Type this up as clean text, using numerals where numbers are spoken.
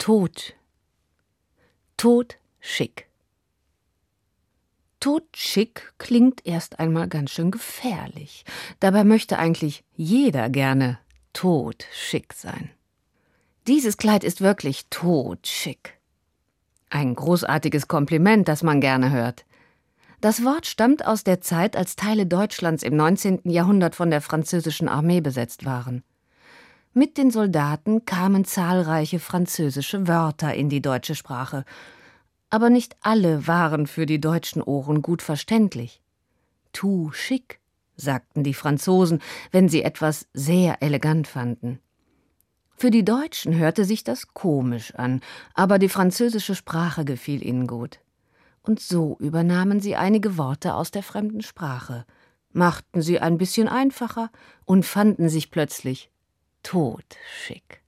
Tot. Totschick. Totschick klingt erst einmal ganz schön gefährlich. Dabei möchte eigentlich jeder gerne totschick sein. Dieses Kleid ist wirklich totschick. Ein großartiges Kompliment, das man gerne hört. Das Wort stammt aus der Zeit, als Teile Deutschlands im 19. Jahrhundert von der französischen Armee besetzt waren. Mit den Soldaten kamen zahlreiche französische Wörter in die deutsche Sprache. Aber nicht alle waren für die deutschen Ohren gut verständlich. Tout chic, sagten die Franzosen, wenn sie etwas sehr elegant fanden. Für die Deutschen hörte sich das komisch an, aber die französische Sprache gefiel ihnen gut. Und so übernahmen sie einige Worte aus der fremden Sprache, machten sie ein bisschen einfacher und fanden sich plötzlich totschick.